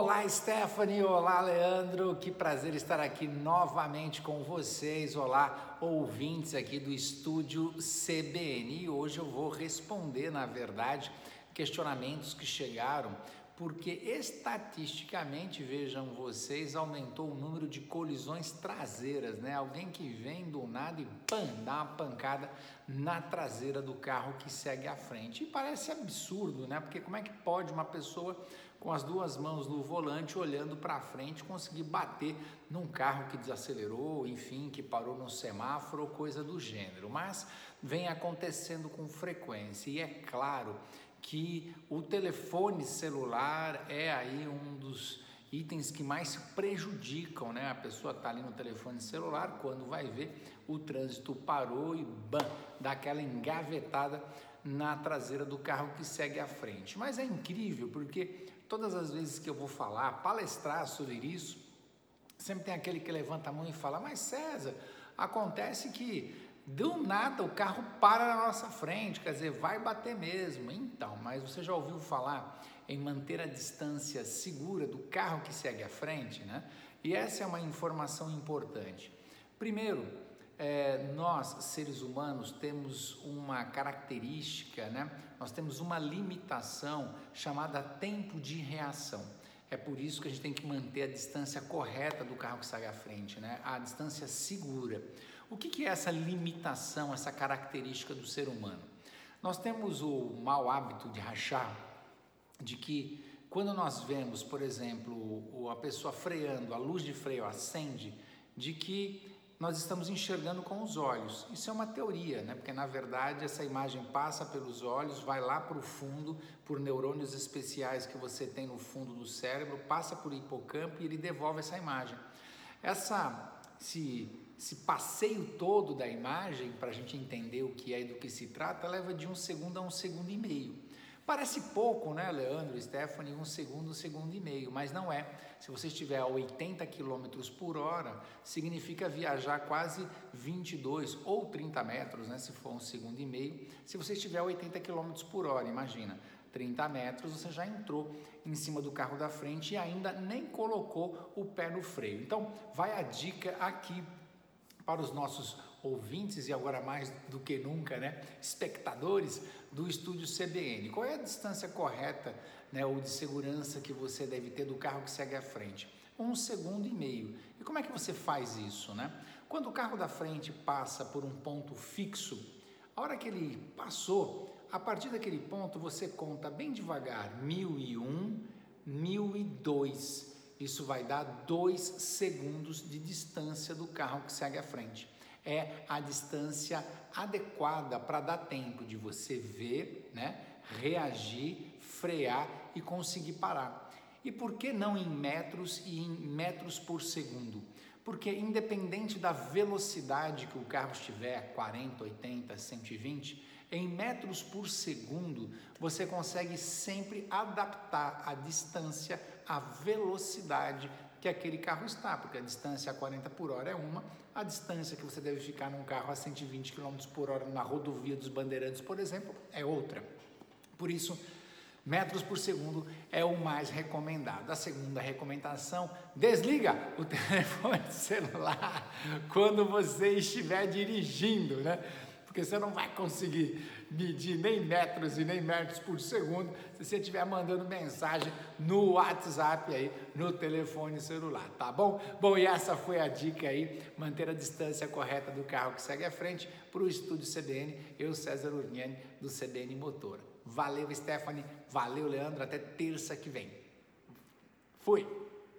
Olá, Stephanie, olá, Leandro, que prazer estar aqui novamente com vocês. Olá, ouvintes aqui do Estúdio CBN. E hoje eu vou responder, na verdade, questionamentos que chegaram, porque estatisticamente, vejam vocês, aumentou o número de colisões traseiras, né? Alguém que vem do nada e pam, dá uma pancada na traseira do carro que segue à frente. E parece absurdo, né? Porque como é que pode uma pessoa com as duas mãos no volante, olhando para frente, conseguir bater num carro que desacelerou, enfim, que parou no semáforo ou coisa do gênero? Mas vem acontecendo com frequência e é claro que o telefone celular é aí um dos itens que mais prejudicam, né? A pessoa está ali no telefone celular, quando vai ver, o trânsito parou e bam, dá aquela engavetada na traseira do carro que segue à frente. Mas é incrível porque todas as vezes que eu vou falar, palestrar sobre isso, sempre tem aquele que levanta a mão e fala: mas César, acontece que do nada o carro para na nossa frente, quer dizer, vai bater mesmo. Então, mas você já ouviu falar em manter a distância segura do carro que segue à frente, né? E essa é uma informação importante. Primeiro, nós, seres humanos, temos uma característica, né? Nós temos uma limitação chamada tempo de reação. É por isso que a gente tem que manter a distância correta do carro que sai à frente, né? A distância segura. O que é essa limitação, essa característica do ser humano? Nós temos o mau hábito de rachar, de que quando nós vemos, por exemplo, a pessoa freando, a luz de freio acende, de que nós estamos enxergando com os olhos. Isso é uma teoria, né? Porque na verdade essa imagem passa pelos olhos, vai lá para o fundo, por neurônios especiais que você tem no fundo do cérebro, passa por hipocampo e ele devolve essa imagem. Esse passeio todo da imagem, para a gente entender o que é e do que se trata, leva de 1 segundo a 1 segundo e meio. Parece pouco, né, Leandro, Stephanie, 1 segundo, 1 segundo e meio, mas não é. Se você estiver a 80 km por hora, significa viajar quase 22 ou 30 metros, né, se for 1 segundo e meio. Se você estiver a 80 km por hora, imagina, 30 metros, você já entrou em cima do carro da frente e ainda nem colocou o pé no freio. Então, vai a dica aqui para os nossos ouvintes e agora mais do que nunca, né, espectadores do Estúdio CBN. Qual é a distância correta, né, ou de segurança que você deve ter do carro que segue à frente? 1 segundo e meio. E como é que você faz isso, né? Quando o carro da frente passa por um ponto fixo, a hora que ele passou, a partir daquele ponto você conta bem devagar, 1001, 1002. Isso vai dar 2 segundos de distância do carro que segue à frente. É a distância adequada para dar tempo de você ver, né, reagir, frear e conseguir parar. E por que não em metros e em metros por segundo? Porque independente da velocidade que o carro estiver, 40, 80, 120, em metros por segundo, você consegue sempre adaptar a distância à velocidade que aquele carro está, porque a distância a 40 por hora é uma, a distância que você deve ficar num carro a 120 km por hora na rodovia dos Bandeirantes, por exemplo, é outra. Por isso, metros por segundo é o mais recomendado. A segunda recomendação: desliga o telefone celular quando você estiver dirigindo, né? Porque você não vai conseguir medir nem metros e nem metros por segundo se você estiver mandando mensagem no WhatsApp aí, no telefone celular, tá bom? Bom, e essa foi a dica aí, manter a distância correta do carro que segue à frente para o Estúdio CBN, eu, César Urniani, do CBN Motor. Valeu, Stephanie, valeu, Leandro, até terça que vem. Fui!